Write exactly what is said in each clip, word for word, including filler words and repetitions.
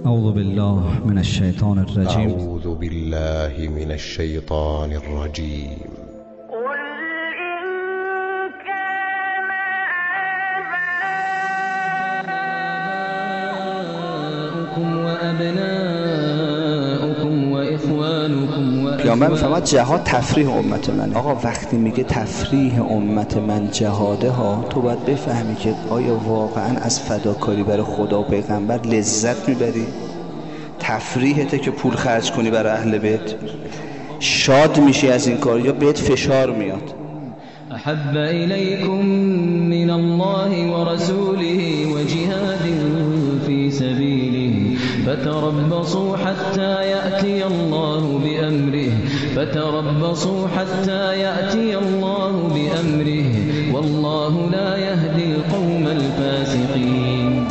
اعوذ بالله من الشیطان الرجیم. اعوذ بالله من الشیطان الرجیم. پیامبر میفرماد جهاد تفریح امت من. آقا وقتی میگه تفریح امت من جهاده ها، تو باید بفهمی که آیا واقعا از فداکاری برای خدا و پیغمبر لذت میبری؟ تفریحته که پول خرج کنی برای اهل بیت؟ شاد میشی از این کار یا بهت فشار میاد؟ احب الیکم من الله و رسوله و جهاد فی سبیله فتربصوا حتى يأتي الله بأمره فتربصوا حتى يأتي الله بأمره والله لا يهدي القوم الفاسقين.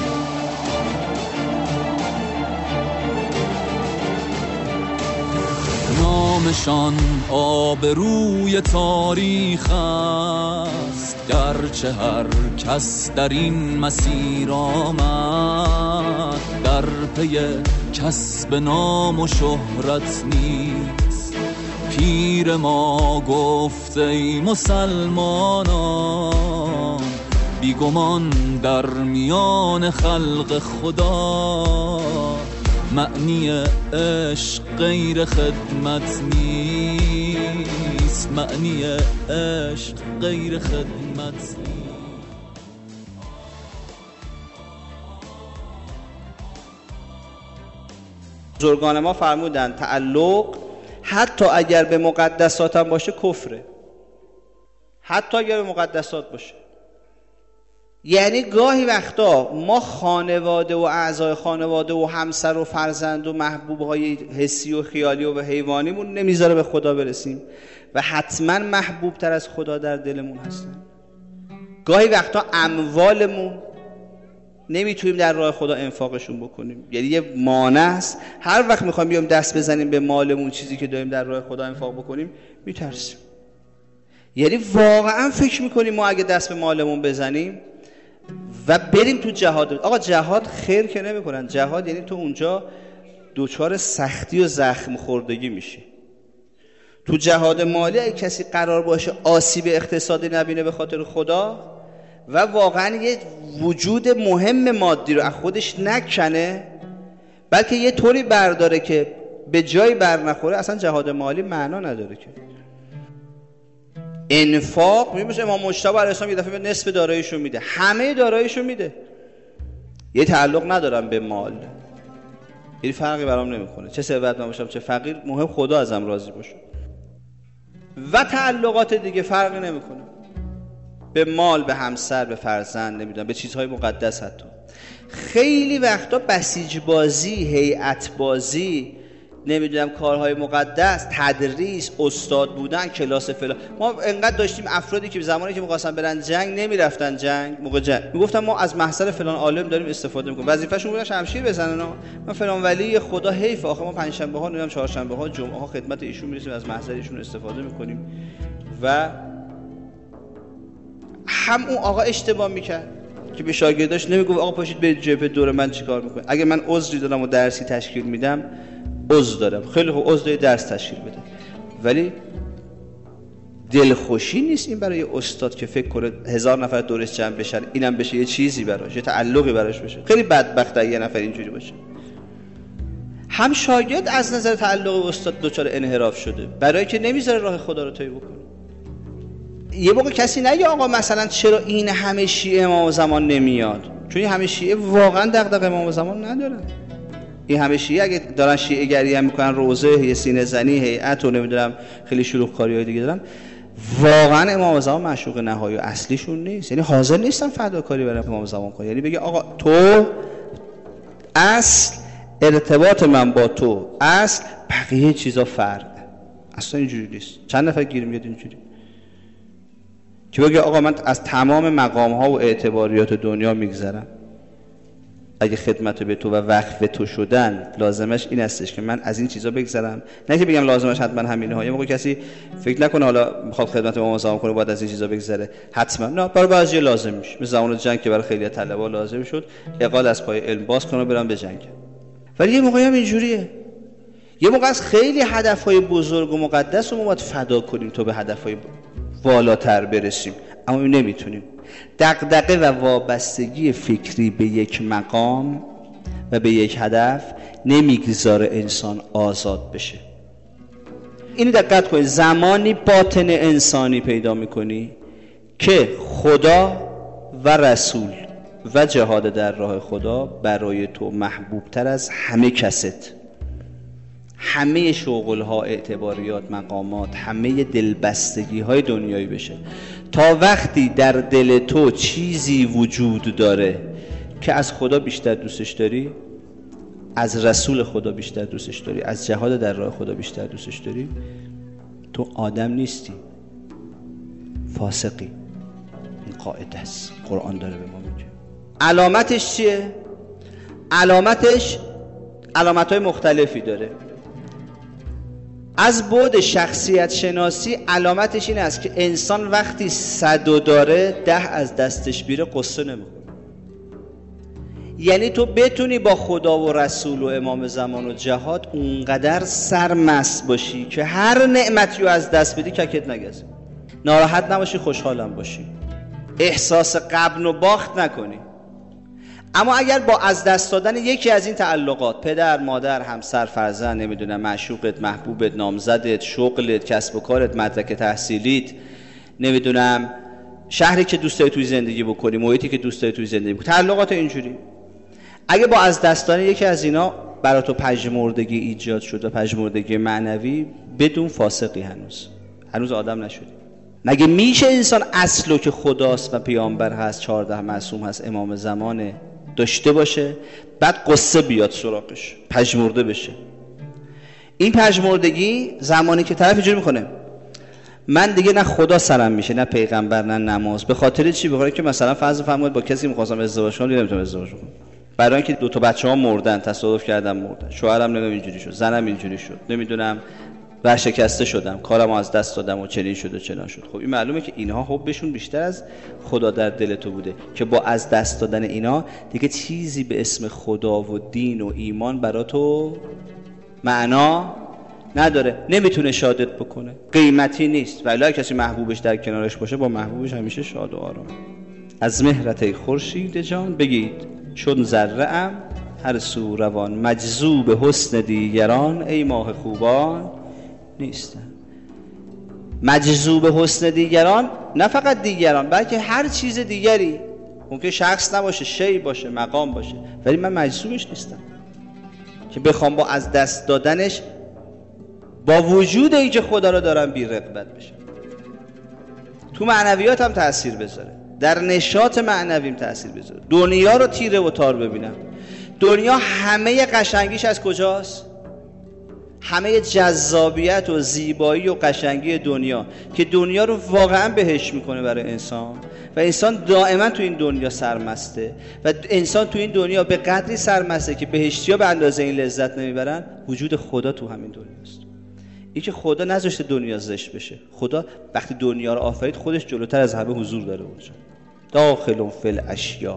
نامشان آبروی تاریخ است، گرچه هر کس در این مسیر آمد در پی کسب نام و شهرت نیست. پیر ما گفت ای مسلمانان، بیگمان در میان خلق خدا معنی عشق غیر خدمت نیست. معنی عشق غیر خدمت نیست. بزرگان ما فرمودن تعلق حتی اگر به مقدسات هم باشه کفره. حتی اگر به مقدسات باشه، یعنی گاهی وقتا ما خانواده و اعضای خانواده و همسر و فرزند و محبوبهای حسی و خیالی و حیوانیمون نمیذاره به خدا برسیم و حتما محبوب تر از خدا در دلمون هستن. گاهی وقتا اموالمون نمیتونیم در راه خدا انفاقشون بکنیم، یعنی یه مانع است. هر وقت میخوایم بیام دست بزنیم به مالمون، چیزی که داریم در راه خدا انفاق بکنیم، میترسیم. یعنی واقعا فکر میکنیم ما اگه دست به مالمون بزنیم و بریم تو جهاد. آقا جهاد خیر که نمیکنن. جهاد یعنی تو اونجا دوچار سختی و زخم خوردگی میشی. تو جهاد مالی اگه کسی قرار باشه آسیب اقتصادی نبینه به خاطر خدا و واقعا یه وجود مهم مادی رو از خودش نکنه، بلکه یه طوری برداره که به جای بر نخوره، اصلا جهاد مالی معنا نداره. که انفاق میشه امام مجتبی علیه السلام یه دفعه به نصف داراییشو میده، همه داراییشو میده. یه تعلق ندارم به مال، این فرقی برام نمیکنه چه ثروتمند باشم چه فقیر، مهم خدا ازم راضی باشه. و تعلقات دیگه فرقی نمیکنه، به مال، به همسر، به فرزند، نمیدونم به چیزهای مقدس. حتی خیلی وقتا بسیج بازی، هیئت بازی، نمیدونم کارهای مقدس، تدریس، استاد بودن، کلاس فلان. ما انقدر داشتیم افرادی که زمانی که می‌خواستن برن جنگ نمیرفتن جنگ. موقع جنگ میگفتن ما از محضر فلان عالم داریم استفاده می‌کنیم، وظیفه‌شون بودن شمشیر بزنن. ما فلان ولی خدا حیف، آخه ما پنج شنبه ها، نمیدونم چهار شنبه ها، جمعه ها خدمت ایشون میرسیم، از محضر ایشون استفاده می‌کنیم. و هم اون آقا اشتباه می‌کرد که به شاگرداش نمیگفت آقا پاشید برید جبهه دور من چیکار می‌کنید. اگه من عذری دارم و درسی تشکیل میدم، عذر دارم، خیلی خوب عذر درس تشکیل بده، ولی دلخوشی نیست این برای استاد که فکر کنه هزار نفر دورش جمع بشن، اینم بشه یه چیزی براش، یه تعلقی براش بشه. خیلی بدبخت اگه یه نفر اینجوری باشه. هم شاگرد از نظر تعلق استاد دچار انحراف شده، برای که نمیذاره راه خدا رو طی بکنه. یه موقع کسی نگه آقا مثلا چرا این همه شیعه امام زمان نمیاد، چون این همه شیعه واقعا دغدغه امام زمان ندارن. این همه شیعه اگه دارن شیعه گری هم میکنن، روزه، یه سینه زنی، هیئت و نمیدونم خیلی شلوغ کاریای دیگه دارن، واقعا امام زمان معشوق نهایی و اصلیشون نیست. یعنی حاضر نیستن فداکاری برای امام زمان کنن. یعنی بگه آقا تو اصل ارتباط من با تو، اصل بقیه چیزا فرق. اصلا اینجوری نیست. چند نفر گیر میاد اینجوری که بگه آقا من از تمام مقام ها و اعتباریات دنیا میگذرم، اگه خدمت به تو و وقف تو شدن لازمش این استش که من از این چیزا بگذرم. نه که بگم لازمش حتما همینه ها. یه موقع کسی فکر نکنه حالا میخواد خدمت امام زمان کنه باید از این چیزا بگذره، حتما نه، برای بعضی لازم میشه. مثل زمان جنگ که برای خیلی طلبه لازم شد اقال از پای علم باز کنه برام به جنگ. ولی یه موقعی هم اینجوریه، یه موقع از خیلی هدفهای بزرگ و مقدس رو ما باید فدا کنیم تا به هدفهای بالاتر برسیم، اما نمیتونیم. دغدغه و وابستگی فکری به یک مقام و به یک هدف نمیگذاره انسان آزاد بشه. اینو دقت کنید، زمانی باطن انسانی پیدا میکنی که خدا و رسول و جهاد در راه خدا برای تو محبوب تر از همه کست، همه شغلها، اعتباریات، مقامات، همه دلبستگی های دنیایی بشه. تا وقتی در دل تو چیزی وجود داره که از خدا بیشتر دوستش داری، از رسول خدا بیشتر دوستش داری، از جهاد در راه خدا بیشتر دوستش داری، تو آدم نیستی، فاسقی. این قاعده است، قرآن داره به ما میگه. علامتش چیه؟ علامتش علامت‌های مختلفی داره. از بعد شخصیت شناسی علامتش این است که انسان وقتی صدو داره ده از دستش بیره قصه نمیکنه. یعنی تو بتونی با خدا و رسول و امام زمان و جهاد اونقدر سرمست باشی که هر نعمتی رو از دست بدی ککت نگزه، ناراحت نباشی، خوشحالم باشی، احساس غبن و باخت نکنی. اما اگر با از دست دادن یکی از این تعلقات، پدر، مادر، همسر، فرزند، نمیدونم معشوقت، محبوبت، نامزدت، شغلت، کسب و کارت، مدرک تحصیلیت، نمیدونم شهری که دوست داری توی زندگی بکنی، محیطی که دوست داری توی زندگی بکنی، تعلقات اینجوری، اگه با از دست دادن یکی از اینا برای تو پژمردگی ایجاد شده، پژمردگی معنوی، بدون فاسقی، هنوز هنوز آدم نشدی. مگه میشه انسان اصلو که خداست و پیامبر هست، چهارده معصوم هست، امام زمانه، داشته باشه بعد قصه بیاد سراغش، پژمرده بشه؟ این پژمردگی زمانی که طرف اینجوری میکنه من دیگه نه خدا سرم میشه، نه پیغمبر، نه نماز. به خاطر چی؟ به خاطر که مثلا فرض فرمایید با کسی میخواستم ازدواج کنم، نمیتونم ازدواج کنم، برای اینکه دو تا بچه‌ها مردن، تصادف کردم مردن، شوهرم نمیدونم اینجوری شد، زنم اینجوری شد، نمیدونم ورشکسته شدم، کارم از دست دادم و چنین شد و چنان شد. خب این معلومه که اینها حبشون بیشتر از خدا در دل تو بوده که با از دست دادن اینا دیگه چیزی به اسم خدا و دین و ایمان برا تو معنا نداره، نمیتونه شادت بکنه، قیمتی نیست. ولی کسی محبوبش در کنارش باشه، با محبوبش همیشه شاد و آرام. از مهرت خورشید جان بگید چون ذره ام هر سو روان، مجذوب حسن دیگران ای ماه خوبان نیستن. مجذوب حسن دیگران، نه فقط دیگران بلکه هر چیز دیگری، ممکن شخص نباشه، شی باشه، مقام باشه، ولی من مجذوبش نیستم که بخوام با از دست دادنش با وجود اینکه خدا رو دارم بی رغبت بشه. تو معنویات هم تأثیر بذاره، در نشاط معنویم تأثیر بذاره، دنیا رو تیره و تار ببینم. دنیا همه قشنگیش از کجاست؟ همه جذابیت و زیبایی و قشنگی دنیا که دنیا رو واقعا بهشت میکنه برای انسان و انسان دائما تو این دنیا سرمسته و انسان تو این دنیا به قدری سرمسته که بهشتی‌ها به اندازه این لذت نمیبرن. وجود خدا تو همین دنیاست. این که خدا نذاشته دنیا زشت بشه. خدا وقتی دنیا رو آفرید خودش جلوتر از همه حضور داره اونجا. داخل فی الاشیاء.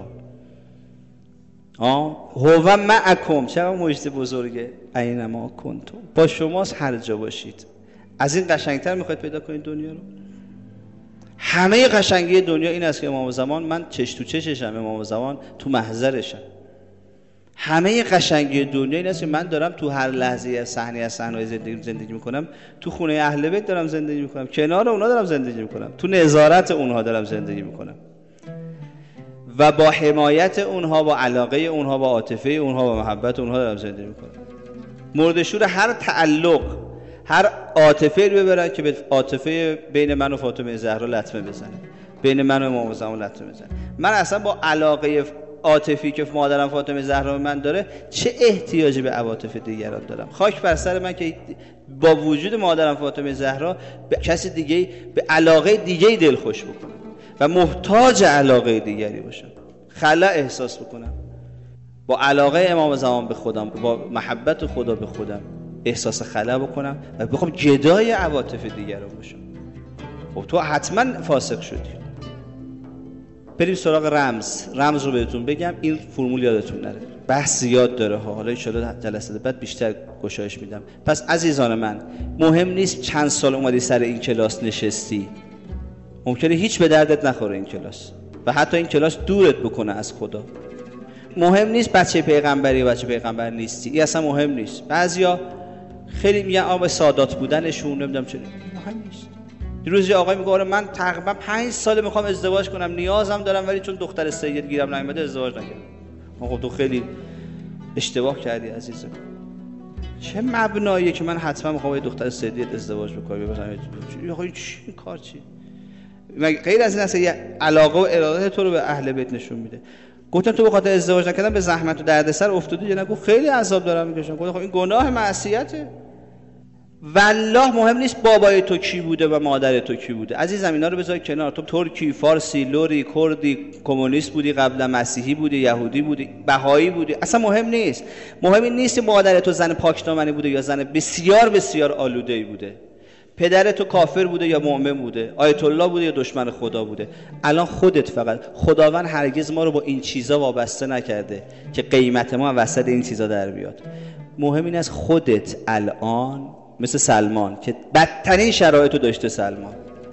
آه هو معکم، چقدر مجد بزرگه، اینما کنتم، با شماست هر جا باشید. از این قشنگتر میخواید پیدا کنید دنیا رو؟ همه قشنگی دنیا این است که امام زمان، من چش تو چششم، امام زمان تو محضرشم. همه قشنگی دنیا این است که من دارم تو هر لحظه از صحنه از صحنه‌های زندگی زندگی میکنم، تو خونه اهل بیت دارم زندگی میکنم، کنار اونها دارم زندگی میکنم، تو نظارت اونها دارم زندگی میکنم و با حمایت اونها، با علاقه اونها، با عاطفه اونها، با محبت اونها دارم زندگی میکنم. مردشور هر تعلق، هر عاطفه رو ببرن که به عاطفه بین من و فاطمه زهرا لطمه بزنه، بین من و امام زمان لطمه بزنه. من اصلا با علاقه عاطفی که مادرم فاطمه زهرا من داره چه احتیاجی به عواطف دیگران دارم؟ خاک بر سر من که با وجود مادرم فاطمه زهرا به کسی دیگه، به علاقه دیگه دلخوش بکنم و محتاج علاقه دیگری باشم، خلا احساس بکنم، با علاقه امام زمان به خودم، با محبت خدا به خودم احساس خلا بکنم و بخوام جدای عواطف دیگران باشم. خب تو حتما فاسق شدی. بریم سراغ رمز. رمز رو بهتون بگم، این فرمول یادتون نره، بحث زیاد داره ها، حالا ان شاءالله جلسه بعد بیشتر گشایش میدم. پس عزیزان من، مهم نیست چند سال اومدی سر این کلاس نشستی، ممکنه هیچ به دردت نخوره این کلاس و حتی این کلاس دورت بکنه از خدا. مهم نیست بچه پیغمبری و بچه پیغمبر نیستی، این اصلا مهم نیست. بعضیا خیلی میگن آب سادات بودنشون نمیدونم چه، مهم نیست. روزی آقای میگه آره من تقریبا پنج سال میخوام ازدواج کنم، نیازم دارم، ولی چون دختر سید گیرم نیومده ازدواج نکردم. خب تو خیلی اشتباه کردی عزیزم. چه مبناییه که من حتما میخوام با دختر سید ازدواج بکنم؟ مثلا آقا چی کار چی؟ مگه غیر از این است یه علاقه و اراده تو رو به اهل بیت نشون میده؟ گفتم تو به خاطر ازدواج نکردن به زحمت و دردسر افتادی یا نه؟ گفت خیلی عذاب دارم میکشم. گفتم خب این گناه معصیته. والله مهم نیست بابای تو کی بوده و مادر تو کی بوده عزیزم، اینا رو بذار کنار. تو ترکی، فارسی، لوری، کردی، کمونیست بودی قبلا، مسیحی بودی، یهودی بودی، بهایی بودی، اصلا مهم نیست. مهم این نیست مادر تو زن پاکدامنی بوده یا زن بسیار بسیار آلوده‌ای بوده، پدر تو کافر بوده یا مؤمن بوده، آیت الله بوده یا دشمن خدا بوده. الان خودت فقط، خداوند هرگز ما رو با این چیزا وابسته نکرده که قیمت ما وسط این چیزا در بیاد. مهم این است خودت الان مثل سلمان که بدترین شرایط رو داشته، سلمان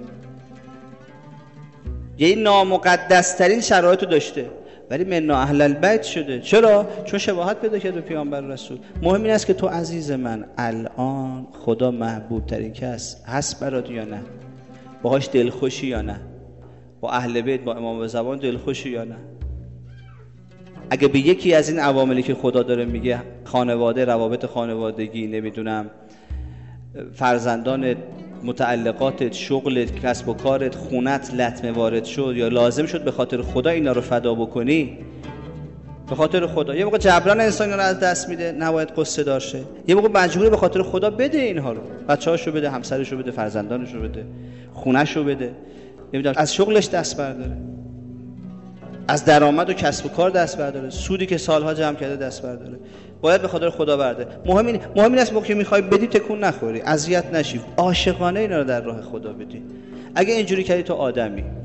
یه نامقدسترین شرایط رو داشته ولی منا اهل البیت شده. چرا؟ چون شباهت پیدا کرد به پیامبر رسول. مهم این است که تو عزیز من الان خدا محبوب ترین کس هست برات یا نه؟ باهاش دلخوشی یا نه؟ با اهل بیت، با امام زمان دلخوشی یا نه؟ اگه به یکی از این عواملی که خدا داره میگه، خانواده، روابط خانوادگی، نمیدونم فرزندانت، متعلقاتت، شغلت، کسب و کارت، خونت لطمه وارد شد یا لازم شد به خاطر خدا اینا رو فدا بکنی، به خاطر خدا. یه موقع جبران انسان رو از دست میده، نباید قصه دارشه. یه موقع مجبوره به خاطر خدا بده اینها رو، بچه‌هاشو بده، همسرشو بده، فرزندانشو بده، خونه‌شو بده، نمیدونم از شغلش دست برداره، از درآمد و کسب و کار دست برداره، سودی که سالها جمع کرده دست برداره. باید به خاطر خدا برده. مهم این مهم این است موقعی که میخوای بدی تکون نخوری، اذیت نشی، عاشقانه اینا رو در راه خدا بدی. اگه اینجوری کردی تو آدمی.